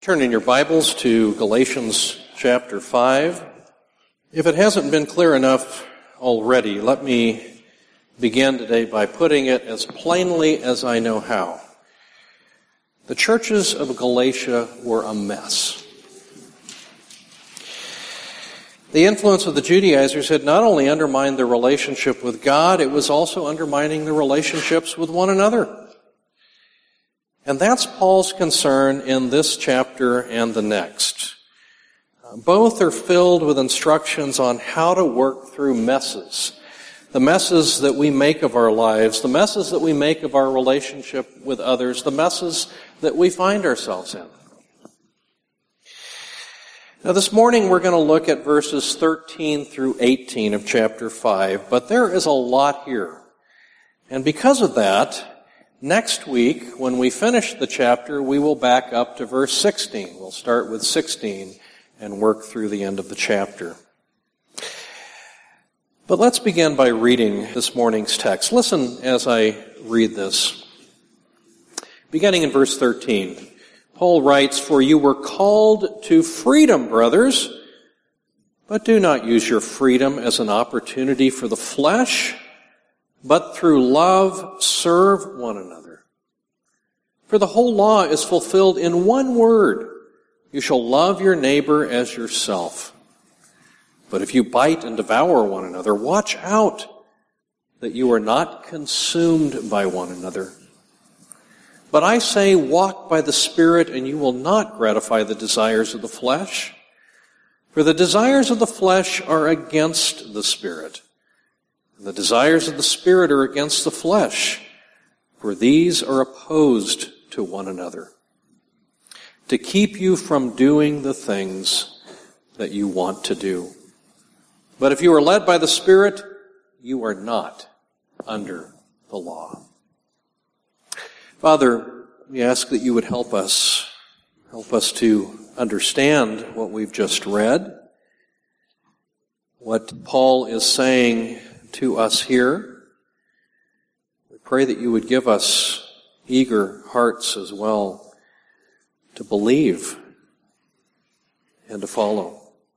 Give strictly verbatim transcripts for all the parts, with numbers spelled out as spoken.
Turn in your Bibles to Galatians chapter five. If it hasn't been clear enough already, let me begin today by putting it as plainly as I know how. The churches of Galatia were a mess. The influence of the Judaizers had not only undermined their relationship with God, it was also undermining their relationships with one another. And that's Paul's concern in this chapter and the next. Both are filled with instructions on how to work through messes. The messes that we make of our lives, the messes that we make of our relationship with others, the messes that we find ourselves in. Now this morning we're going to look at verses thirteen through eighteen of chapter five, but there is a lot here. And because of that, next week, when we finish the chapter, we will back up to verse sixteen. We'll start with sixteen and work through the end of the chapter. But let's begin by reading this morning's text. Listen as I read this. Beginning in verse thirteen, Paul writes, "For you were called to freedom, brothers, but do not use your freedom as an opportunity for the flesh, but through love serve one another. For the whole law is fulfilled in one word: you shall love your neighbor as yourself. But if you bite and devour one another, watch out that you are not consumed by one another. But I say, walk by the Spirit, and you will not gratify the desires of the flesh. For the desires of the flesh are against the Spirit, the desires of the Spirit are against the flesh, for these are opposed to one another, to keep you from doing the things that you want to do. But if you are led by the Spirit, you are not under the law." Father, we ask that you would help us, help us to understand what we've just read, what Paul is saying to us here. We pray that you would give us eager hearts as well to believe and to follow.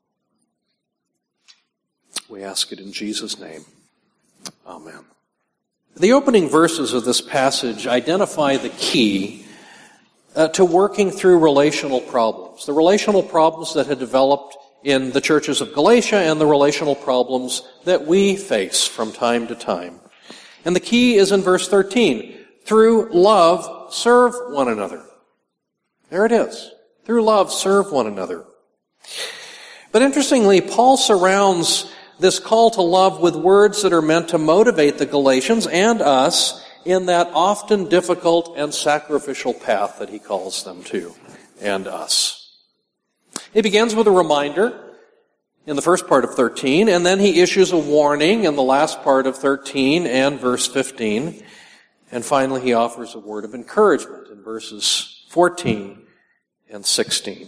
We ask it in Jesus' name. Amen. The opening verses of this passage identify the key uh, to working through relational problems, the relational problems that had developed in the churches of Galatia and the relational problems that we face from time to time. And the key is in verse thirteen. Through love, serve one another. There it is. Through love, serve one another. But interestingly, Paul surrounds this call to love with words that are meant to motivate the Galatians and us in that often difficult and sacrificial path that he calls them to, and us. He begins with a reminder in the first part of thirteen, and then he issues a warning in the last part of thirteen and verse fifteen. And finally, he offers a word of encouragement in verses fourteen and sixteen.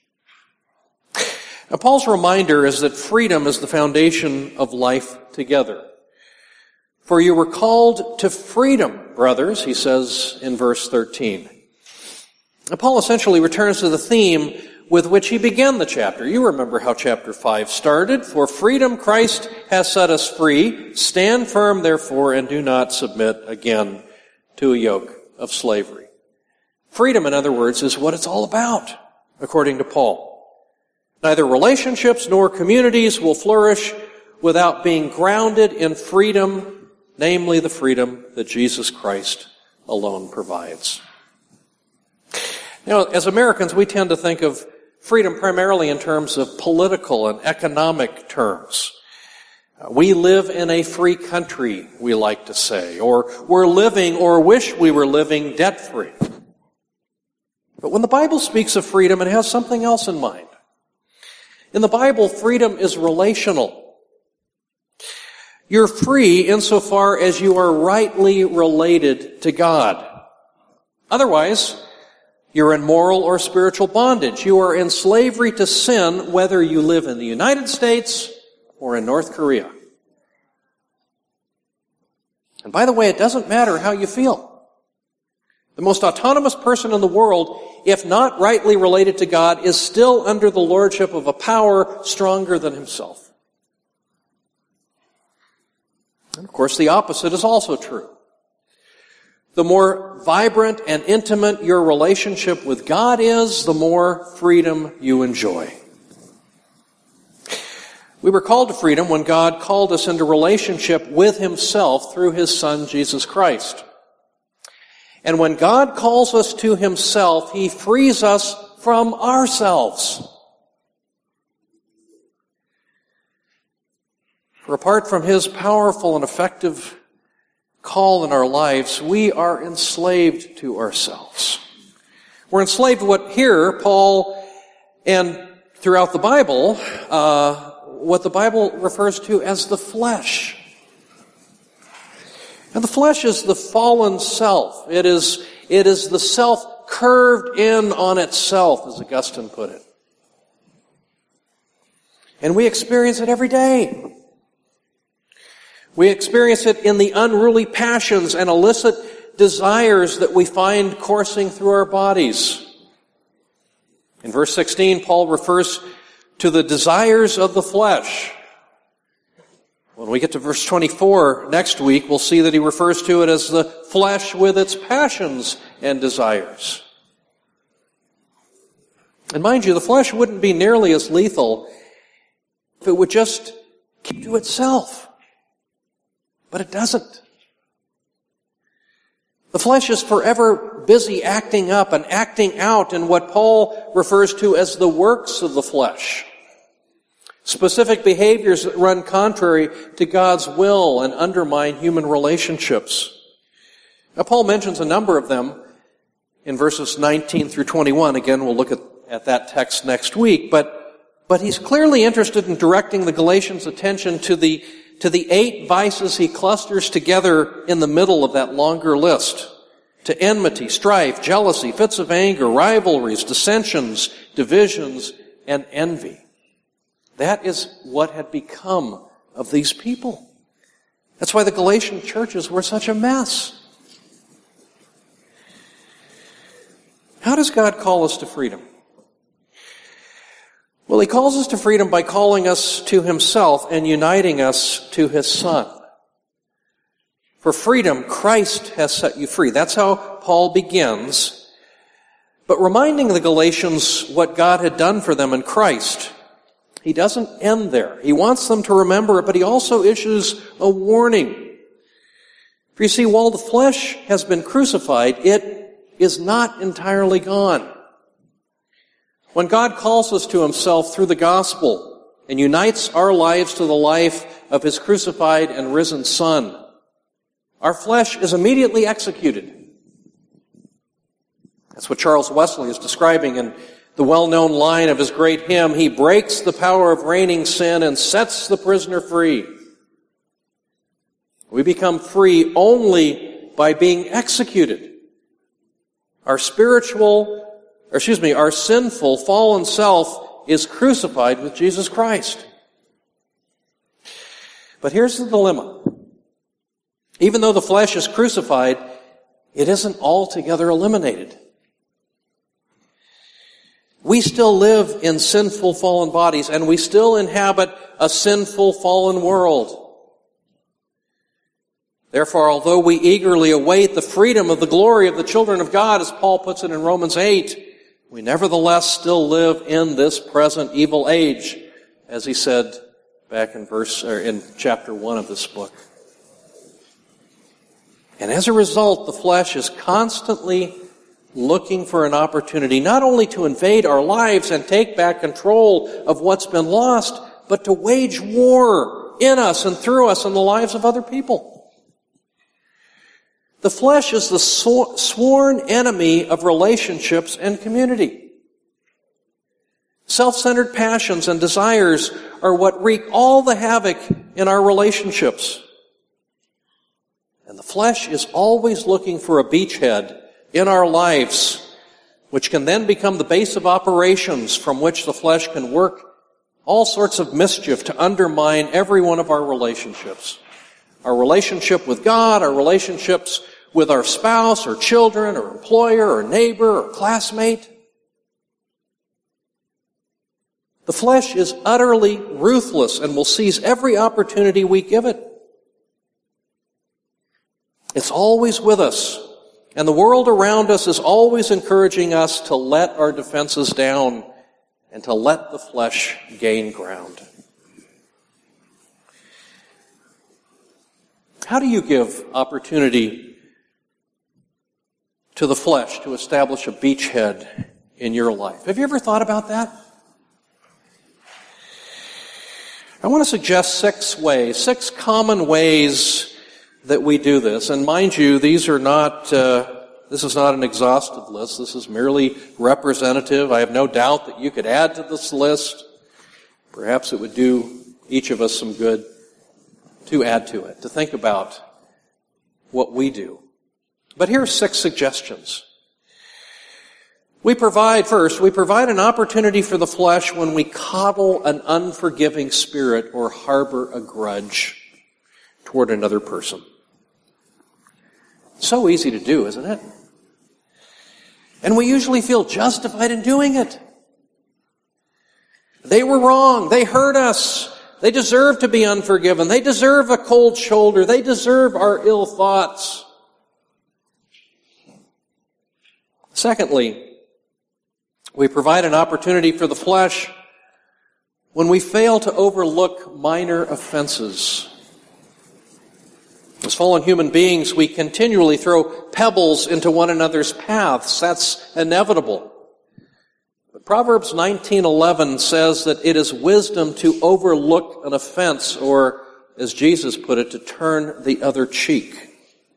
Now, Paul's reminder is that freedom is the foundation of life together. "For you were called to freedom, brothers," he says in verse thirteen. Now, Paul essentially returns to the theme with which he began the chapter. You remember how chapter five started. "For freedom Christ has set us free. Stand firm, therefore, and do not submit again to a yoke of slavery." Freedom, in other words, is what it's all about, according to Paul. Neither relationships nor communities will flourish without being grounded in freedom, namely the freedom that Jesus Christ alone provides. Now, as Americans, we tend to think of freedom primarily in terms of political and economic terms. We live in a free country, we like to say, or we're living or wish we were living debt-free. But when the Bible speaks of freedom, it has something else in mind. In the Bible, freedom is relational. You're free insofar as you are rightly related to God. Otherwise, you're in moral or spiritual bondage. You are in slavery to sin, whether you live in the United States or in North Korea. And by the way, it doesn't matter how you feel. The most autonomous person in the world if not rightly related to God, is still under the lordship of a power stronger than himself. And of course, the opposite is also true. The more vibrant and intimate your relationship with God is, the more freedom you enjoy. We were called to freedom when God called us into relationship with himself through his Son, Jesus Christ. And when God calls us to himself, he frees us from ourselves. For apart from his powerful and effective call in our lives, we are enslaved to ourselves. We're enslaved to what here, Paul, and throughout the Bible, uh, what the Bible refers to as the flesh. And the flesh is the fallen self. It is, it is the self curved in on itself, as Augustine put it. And we experience it every day. We experience it in the unruly passions and illicit desires that we find coursing through our bodies. In verse sixteen, Paul refers to the desires of the flesh. When we get to verse twenty-four next week, we'll see that he refers to it as the flesh with its passions and desires. And mind you, the flesh wouldn't be nearly as lethal if it would just keep to itself. But it doesn't. The flesh is forever busy acting up and acting out in what Paul refers to as the works of the flesh. Specific behaviors that run contrary to God's will and undermine human relationships. Now, Paul mentions a number of them in verses nineteen through twenty-one. Again, we'll look at, at that text next week. But, but he's clearly interested in directing the Galatians' attention to the to the eight vices he clusters together in the middle of that longer list. To enmity, strife, jealousy, fits of anger, rivalries, dissensions, divisions, and envy. That is what had become of these people. That's why the Galatian churches were such a mess. How does God call us to freedom? Well, he calls us to freedom by calling us to himself and uniting us to his Son. For freedom, Christ has set you free. That's how Paul begins, but reminding the Galatians what God had done for them in Christ. He doesn't end there. He wants them to remember it, but he also issues a warning. For you see, while the flesh has been crucified, it is not entirely gone. When God calls us to himself through the gospel and unites our lives to the life of his crucified and risen Son, our flesh is immediately executed. That's what Charles Wesley is describing in the well-known line of his great hymn, "He breaks the power of reigning sin and sets the prisoner free." We become free only by being executed. Our spiritual Or excuse me, our sinful, fallen self is crucified with Jesus Christ. But here's the dilemma. Even though the flesh is crucified, it isn't altogether eliminated. We still live in sinful, fallen bodies, and we still inhabit a sinful, fallen world. Therefore, although we eagerly await the freedom of the glory of the children of God, as Paul puts it in Romans eight, we nevertheless still live in this present evil age, as he said back in verse or in chapter one of this book. And as a result, the flesh is constantly looking for an opportunity not only to invade our lives and take back control of what's been lost, but to wage war in us and through us in the lives of other people. The flesh is the sworn enemy of relationships and community. Self-centered passions and desires are what wreak all the havoc in our relationships. And the flesh is always looking for a beachhead in our lives, which can then become the base of operations from which the flesh can work all sorts of mischief to undermine every one of our relationships. Our relationship with God, our relationships with our spouse or children or employer or neighbor or classmate. The flesh is utterly ruthless and will seize every opportunity we give it. It's always with us, and the world around us is always encouraging us to let our defenses down and to let the flesh gain ground. How do you give opportunity to the flesh to establish a beachhead in your life? Have you ever thought about that? I want to suggest six ways, six common ways that we do this. And mind you, these are not, uh, this is not an exhaustive list. This is merely representative. I have no doubt that you could add to this list. Perhaps it would do each of us some good to add to it, to think about what we do. But here are six suggestions. We provide, first, we provide an opportunity for the flesh when we coddle an unforgiving spirit or harbor a grudge toward another person. So easy to do, isn't it? And we usually feel justified in doing it. They were wrong. They hurt us. They deserve to be unforgiven. They deserve a cold shoulder. They deserve our ill thoughts. Secondly, we provide an opportunity for the flesh when we fail to overlook minor offenses. As fallen human beings, we continually throw pebbles into one another's paths. That's inevitable. But Proverbs nineteen eleven says that it is wisdom to overlook an offense, or, as Jesus put it, to turn the other cheek.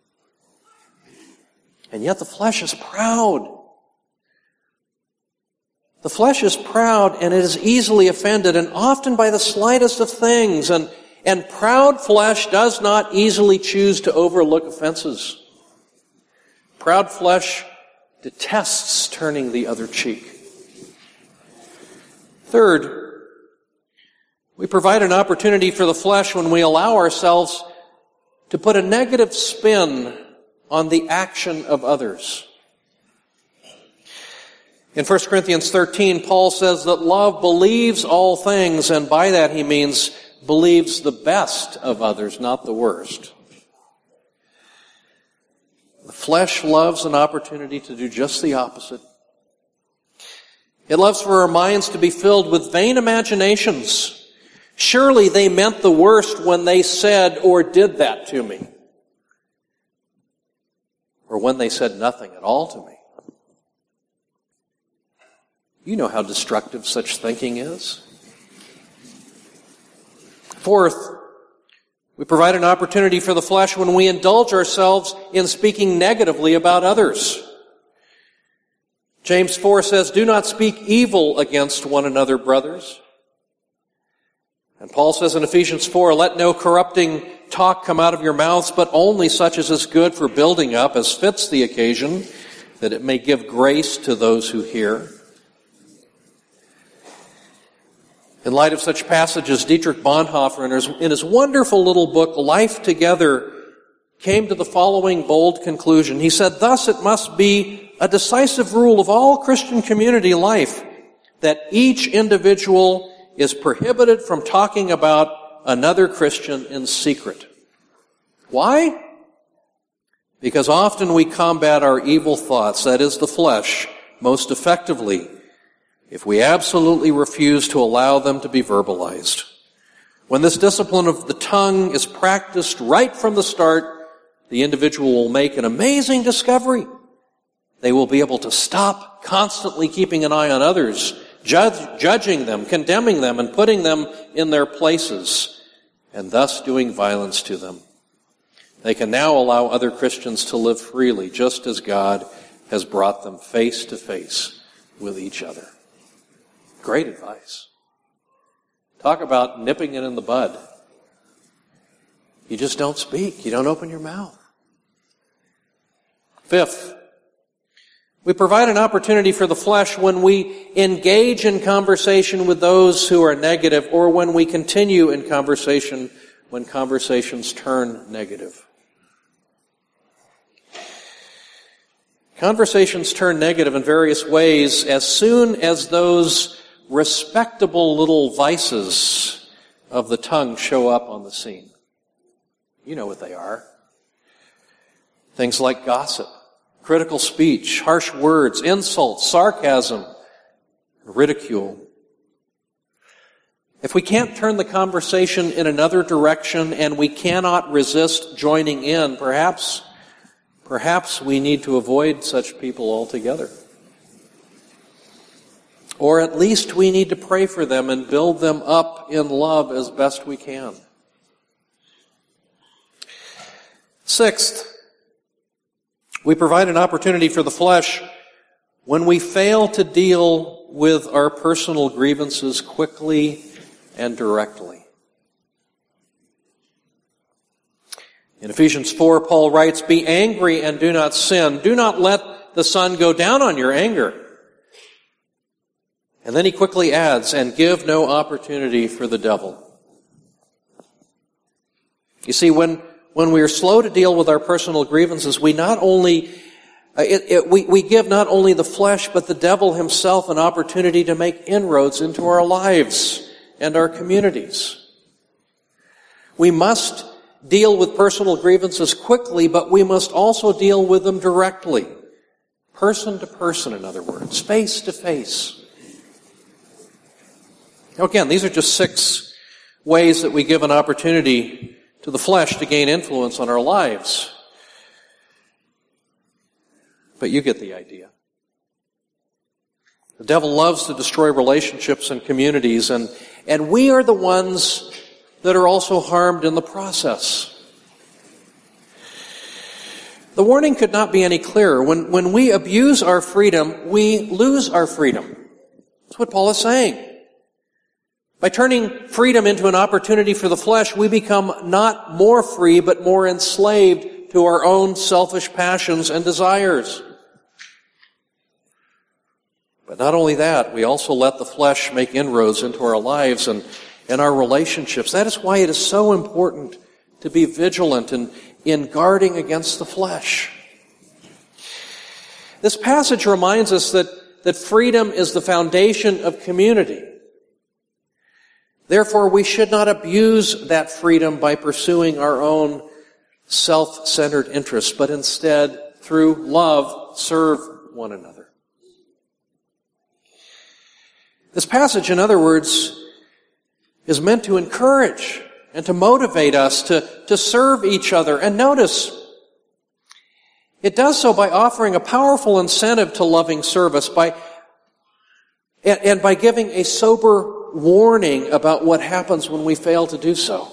And yet the flesh is proud. The flesh is proud, and it is easily offended, and often by the slightest of things. And, and proud flesh does not easily choose to overlook offenses. Proud flesh detests turning the other cheek. Third, we provide an opportunity for the flesh when we allow ourselves to put a negative spin on the action of others. In First Corinthians thirteen, Paul says that love believes all things, and by that he means believes the best of others, not the worst. The flesh loves an opportunity to do just the opposite. It loves for our minds to be filled with vain imaginations. Surely they meant the worst when they said or did that to me. Or when they said nothing at all to me. You know how destructive such thinking is. Fourth, we provide an opportunity for the flesh when we indulge ourselves in speaking negatively about others. James four says, "Do not speak evil against one another, brothers." And Paul says in Ephesians four, "Let no corrupting talk come out of your mouths, but only such as is good for building up, as fits the occasion, that it may give grace to those who hear." In light of such passages, Dietrich Bonhoeffer, in his, in his wonderful little book, Life Together, came to the following bold conclusion. He said, "Thus it must be a decisive rule of all Christian community life that each individual is prohibited from talking about another Christian in secret." Why? Because often we combat our evil thoughts, that is the flesh, most effectively if we absolutely refuse to allow them to be verbalized. When this discipline of the tongue is practiced right from the start, the individual will make an amazing discovery. They will be able to stop constantly keeping an eye on others, judge, judging them, condemning them, and putting them in their places, and thus doing violence to them. They can now allow other Christians to live freely, just as God has brought them face to face with each other. Great advice. Talk about nipping it in the bud. You just don't speak. You don't open your mouth. Fifth, we provide an opportunity for the flesh when we engage in conversation with those who are negative, or when we continue in conversation when conversations turn negative. Conversations turn negative in various ways as soon as those respectable little vices of the tongue show up on the scene. You know what they are. Things like gossip, critical speech, harsh words, insults, sarcasm, ridicule. If we can't turn the conversation in another direction and we cannot resist joining in, perhaps, perhaps we need to avoid such people altogether. Or at least we need to pray for them and build them up in love as best we can. Sixth, we provide an opportunity for the flesh when we fail to deal with our personal grievances quickly and directly. In Ephesians four, Paul writes, "Be angry and do not sin. Do not let the sun go down on your anger." And then he quickly adds, "And give no opportunity for the devil." You see, when, when we are slow to deal with our personal grievances, we not only, uh, it, it, we, we give not only the flesh, but the devil himself an opportunity to make inroads into our lives and our communities. We must deal with personal grievances quickly, but we must also deal with them directly. Person to person, in other words. Face to face. Now again, these are just six ways that we give an opportunity to the flesh to gain influence on our lives. But you get the idea. The devil loves to destroy relationships and communities, and, and we are the ones that are also harmed in the process. The warning could not be any clearer. When, when we abuse our freedom, we lose our freedom. That's what Paul is saying. By turning freedom into an opportunity for the flesh, we become not more free, but more enslaved to our own selfish passions and desires. But not only that, we also let the flesh make inroads into our lives and, and our relationships. That is why it is so important to be vigilant in, in guarding against the flesh. This passage reminds us that, that freedom is the foundation of community. Therefore, we should not abuse that freedom by pursuing our own self-centered interests, but instead, through love, serve one another. This passage, in other words, is meant to encourage and to motivate us to, to serve each other. And notice, it does so by offering a powerful incentive to loving service, by and, and by giving a sober warning about what happens when we fail to do so.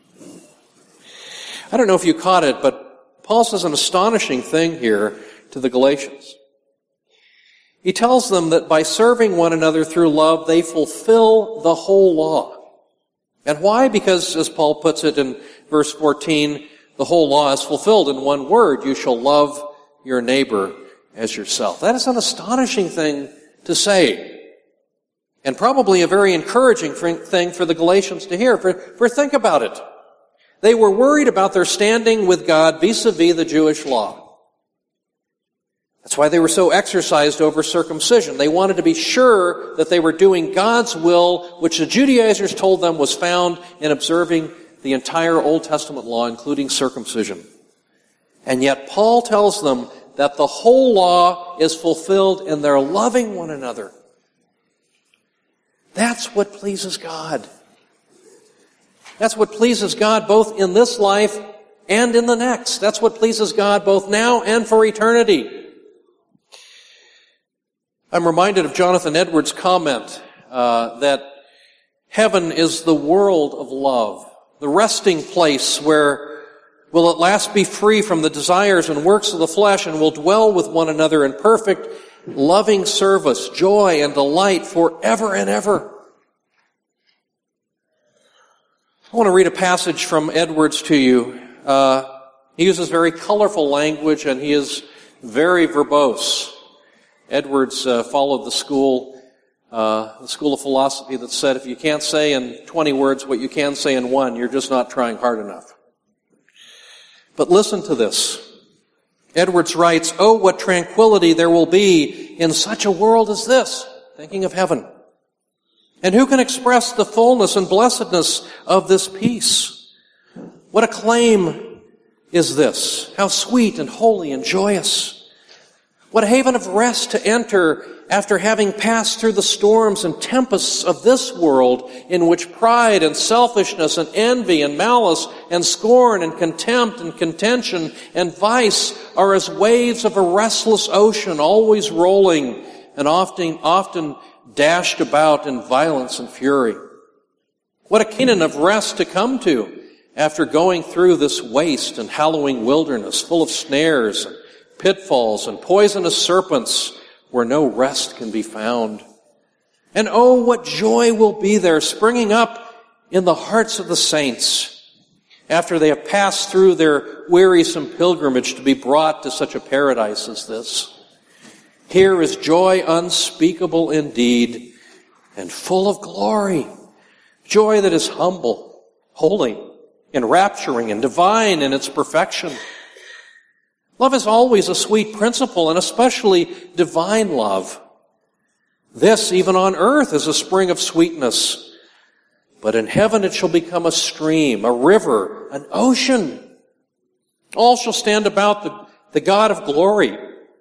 I don't know if you caught it, but Paul says an astonishing thing here to the Galatians. He tells them that by serving one another through love, they fulfill the whole law. And why? Because, as Paul puts it in verse fourteen, the whole law is fulfilled in one word: you shall love your neighbor as yourself. That is an astonishing thing to say. And probably a very encouraging thing for the Galatians to hear. For, for think about it. They were worried about their standing with God vis-a-vis the Jewish law. That's why they were so exercised over circumcision. They wanted to be sure that they were doing God's will, which the Judaizers told them was found in observing the entire Old Testament law, including circumcision. And yet Paul tells them that the whole law is fulfilled in their loving one another. That's what pleases God. That's what pleases God both in this life and in the next. That's what pleases God both now and for eternity. I'm reminded of Jonathan Edwards' comment uh, that heaven is the world of love, the resting place where we'll at last be free from the desires and works of the flesh and will dwell with one another in perfect, loving service, joy, and delight forever and ever. I want to read a passage from Edwards to you. Uh, he uses very colorful language and he is very verbose. Edwards uh, followed the school, uh, the school of philosophy that said if you can't say in twenty words what you can say in one, you're just not trying hard enough. But listen to this. Edwards writes, "Oh, what tranquility there will be in such a world as this," thinking of heaven. "And who can express the fullness and blessedness of this peace? What acclaim is this? How sweet and holy and joyous. What a haven of rest to enter after having passed through the storms and tempests of this world, in which pride and selfishness and envy and malice and scorn and contempt and contention and vice are as waves of a restless ocean, always rolling and often, often dashed about in violence and fury. What a Canaan of rest to come to after going through this waste and hallowing wilderness full of snares and pitfalls and poisonous serpents where no rest can be found. And oh, what joy will be there springing up in the hearts of the saints after they have passed through their wearisome pilgrimage to be brought to such a paradise as this. Here is joy unspeakable indeed and full of glory, joy that is humble, holy, enrapturing, and divine in its perfection. Love is always a sweet principle, and especially divine love. This, even on earth, is a spring of sweetness. But in heaven it shall become a stream, a river, an ocean. All shall stand about the, the God of glory,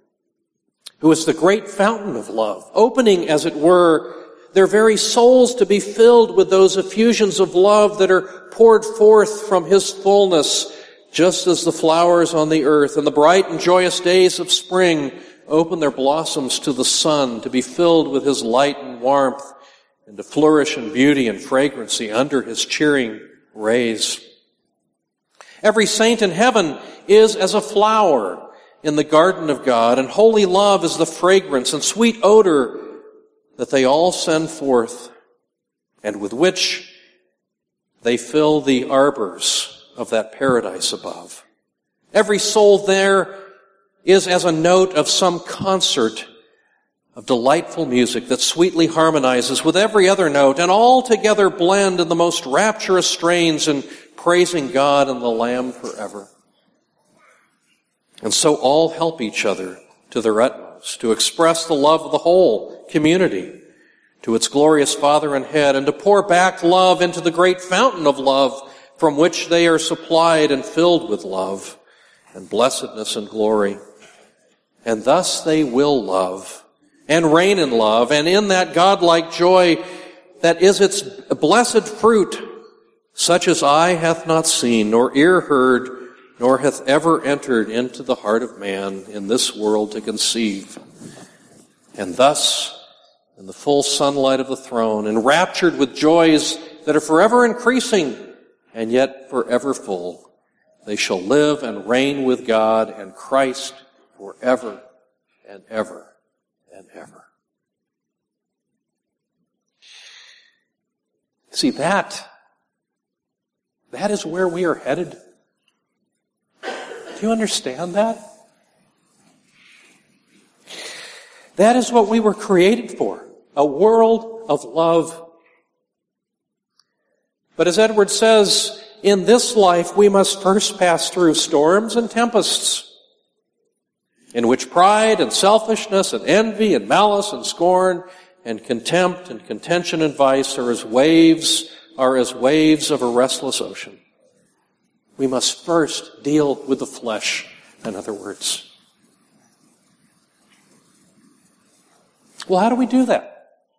who is the great fountain of love, opening, as it were, their very souls to be filled with those effusions of love that are poured forth from his fullness, just as the flowers on the earth and the bright and joyous days of spring open their blossoms to the sun, to be filled with his light and warmth, and to flourish in beauty and fragrancy under his cheering rays. Every saint in heaven is as a flower in the garden of God, and holy love is the fragrance and sweet odor that they all send forth, and with which they fill the arbors of that paradise above. Every soul there is as a note of some concert of delightful music that sweetly harmonizes with every other note, and all together blend in the most rapturous strains in praising God and the Lamb forever. And so all help each other to their utmost to express the love of the whole community to its glorious Father and Head, and to pour back love into the great fountain of love from which they are supplied and filled with love and blessedness and glory. And thus they will love and reign in love, and in that godlike joy that is its blessed fruit, such as eye hath not seen, nor ear heard, nor hath ever entered into the heart of man in this world to conceive. And thus, in the full sunlight of the throne, enraptured with joys that are forever increasing and yet forever full, they shall live and reign with God and Christ forever and ever and ever. See, that, that is where we are headed. Do you understand that? That is what we were created for, a world of love. But as Edward says, in this life we must first pass through storms and tempests, in which pride and selfishness and envy and malice and scorn and contempt and contention and vice are as waves, are as waves of a restless ocean. We must first deal with the flesh, in other words. Well, how do we do that?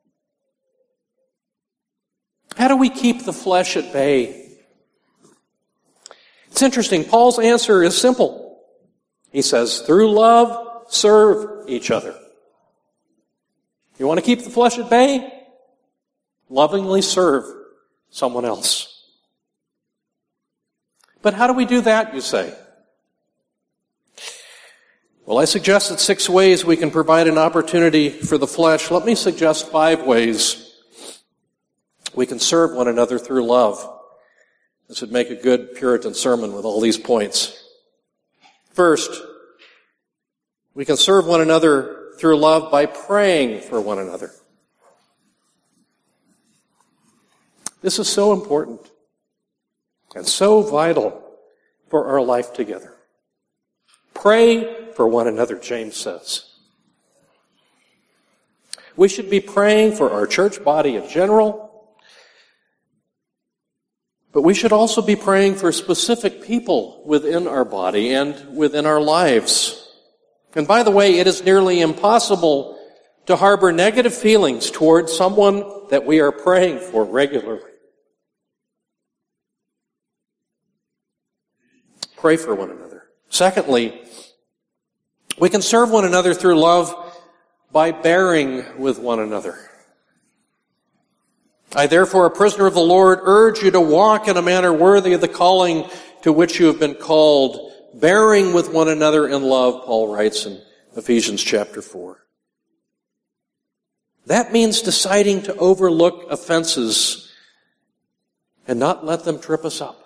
How do we keep the flesh at bay? It's interesting. Paul's answer is simple. He says, through love, serve each other. You want to keep the flesh at bay? Lovingly serve someone else. But how do we do that, you say? Well, I suggested six ways we can provide an opportunity for the flesh. Let me suggest five ways we can serve one another through love. This would make a good Puritan sermon with all these points. First, we can serve one another through love by praying for one another. This is so important and so vital for our life together. Pray for one another, James says. We should be praying for our church body in general, but we should also be praying for specific people within our body and within our lives. And by the way, it is nearly impossible to harbor negative feelings toward someone that we are praying for regularly. Pray for one another. Secondly, we can serve one another through love by bearing with one another. I, therefore, a prisoner of the Lord, urge you to walk in a manner worthy of the calling to which you have been called, bearing with one another in love, Paul writes in Ephesians chapter four. That means deciding to overlook offenses and not let them trip us up.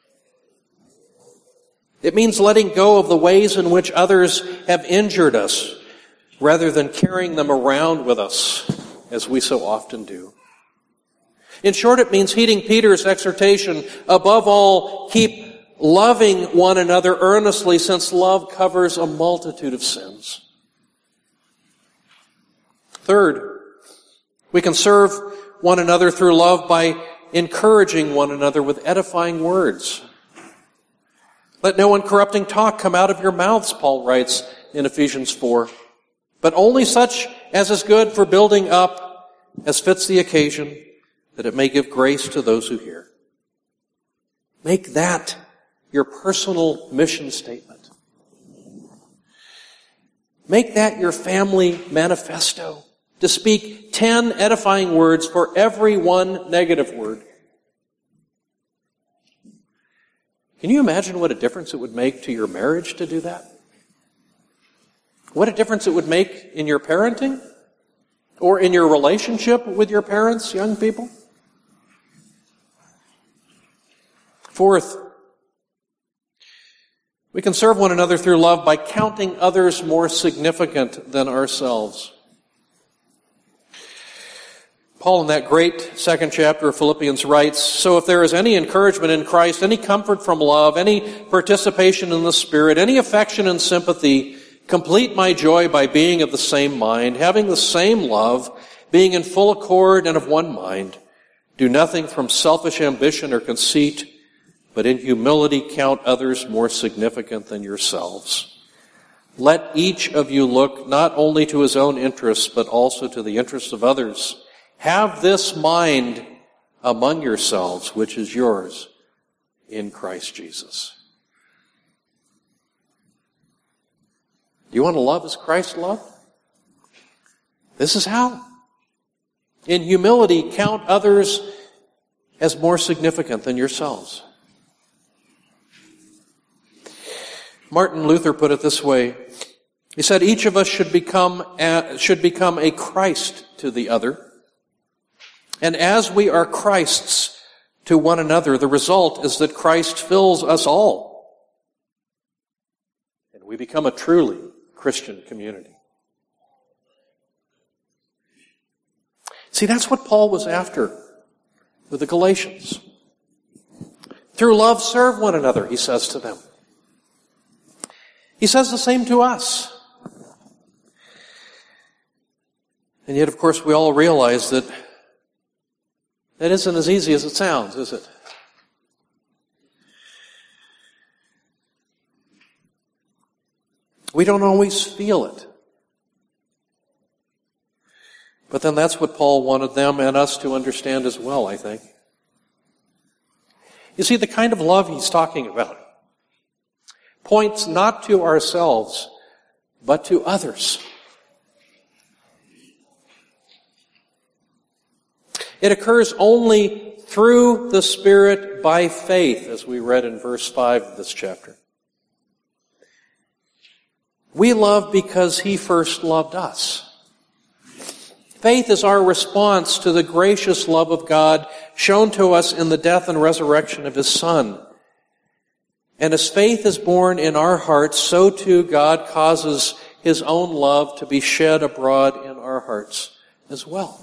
It means letting go of the ways in which others have injured us rather than carrying them around with us, as we so often do. In short, it means heeding Peter's exhortation, above all, keep loving one another earnestly, since love covers a multitude of sins. Third, we can serve one another through love by encouraging one another with edifying words. Let no uncorrupting talk come out of your mouths, Paul writes in Ephesians four, but only such as is good for building up as fits the occasion, that it may give grace to those who hear. Make that your personal mission statement. Make that your family manifesto, to speak ten edifying words for every one negative word. Can you imagine what a difference it would make to your marriage to do that? What a difference it would make in your parenting or in your relationship with your parents, young people? Fourth, we can serve one another through love by counting others more significant than ourselves. Paul, in that great second chapter of Philippians, writes, so if there is any encouragement in Christ, any comfort from love, any participation in the Spirit, any affection and sympathy, complete my joy by being of the same mind, having the same love, being in full accord and of one mind. Do nothing from selfish ambition or conceit, but in humility count others more significant than yourselves. Let each of you look not only to his own interests, but also to the interests of others. Have this mind among yourselves, which is yours in Christ Jesus. Do you want to love as Christ loved? This is how. In humility, count others as more significant than yourselves. Martin Luther put it this way. He said, each of us should become a, should become a Christ to the other. And as we are Christs to one another, the result is that Christ fills us all. And we become a truly Christian community. See, that's what Paul was after with the Galatians. Through love, serve one another, he says to them. He says the same to us. And yet, of course, we all realize that that isn't as easy as it sounds, is it? We don't always feel it. But then that's what Paul wanted them and us to understand as well, I think. You see, the kind of love he's talking about points not to ourselves, but to others. It occurs only through the Spirit by faith, as we read in verse five of this chapter. We love because He first loved us. Faith is our response to the gracious love of God shown to us in the death and resurrection of His Son. And as faith is born in our hearts, so too God causes His own love to be shed abroad in our hearts as well.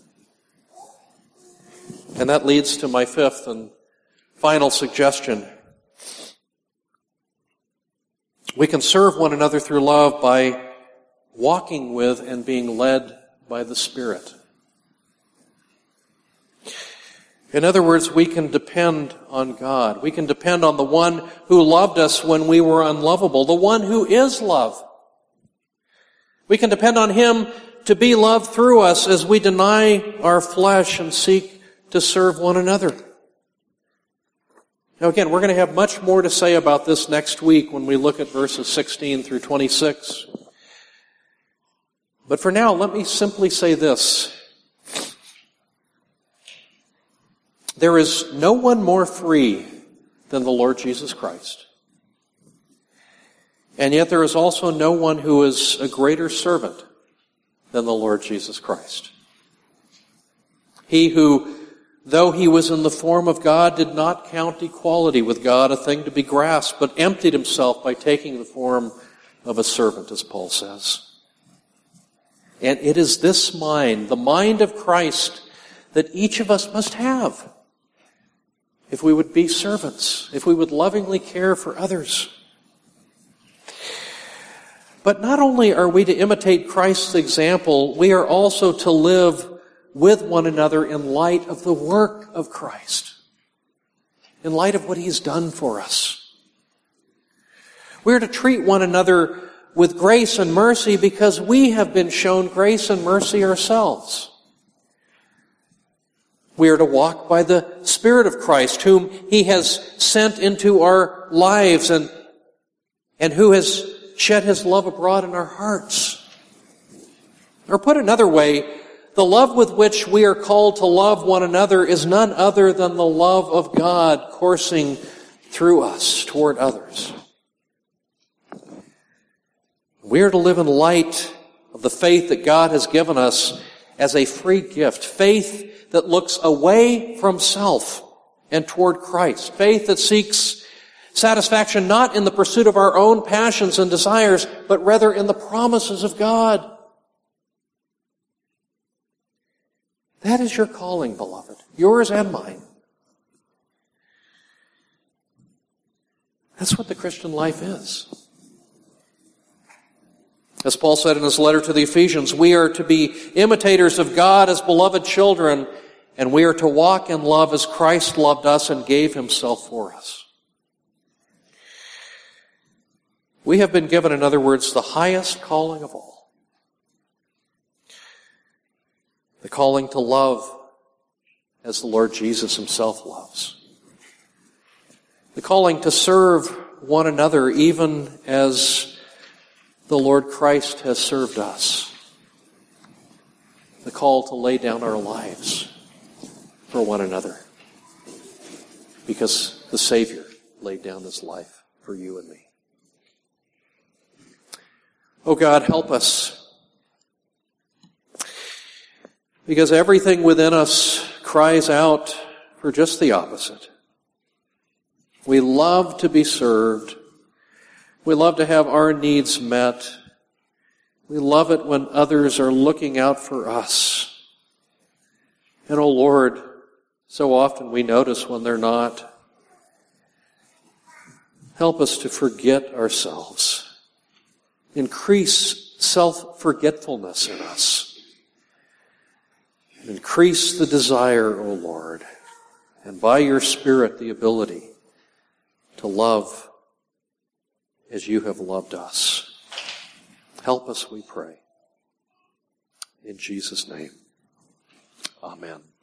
And that leads to my fifth and final suggestion. We can serve one another through love by walking with and being led by the Spirit. In other words, we can depend on God. We can depend on the one who loved us when we were unlovable, the one who is love. We can depend on Him to be loved through us as we deny our flesh and seek to serve one another. Now again, we're going to have much more to say about this next week when we look at verses sixteen through twenty-six. But for now, let me simply say this. There is no one more free than the Lord Jesus Christ. And yet there is also no one who is a greater servant than the Lord Jesus Christ. He who, though he was in the form of God, did not count equality with God a thing to be grasped, but emptied himself by taking the form of a servant, as Paul says. And it is this mind, the mind of Christ, that each of us must have if we would be servants, if we would lovingly care for others. But not only are we to imitate Christ's example, we are also to live with one another in light of the work of Christ, in light of what He's done for us. We are to treat one another with grace and mercy because we have been shown grace and mercy ourselves. We are to walk by the Spirit of Christ, whom He has sent into our lives and, and who has shed His love abroad in our hearts. Or put another way, the love with which we are called to love one another is none other than the love of God coursing through us toward others. We are to live in light of the faith that God has given us as a free gift. Faith that looks away from self and toward Christ. Faith that seeks satisfaction not in the pursuit of our own passions and desires, but rather in the promises of God. That is your calling, beloved. Yours and mine. That's what the Christian life is. As Paul said in his letter to the Ephesians, we are to be imitators of God as beloved children, and we are to walk in love as Christ loved us and gave Himself for us. We have been given, in other words, the highest calling of all. The calling to love as the Lord Jesus Himself loves. The calling to serve one another even as the Lord Christ has served us. The call to lay down our lives for one another. Because the Savior laid down His life for you and me. Oh God, help us. Because everything within us cries out for just the opposite. We love to be served. We love to have our needs met. We love it when others are looking out for us. And oh Lord, so often we notice when they're not. Help us to forget ourselves. Increase self-forgetfulness in us. Increase the desire, O Lord, and by your Spirit the ability to love as you have loved us. Help us, we pray. In Jesus' name, amen.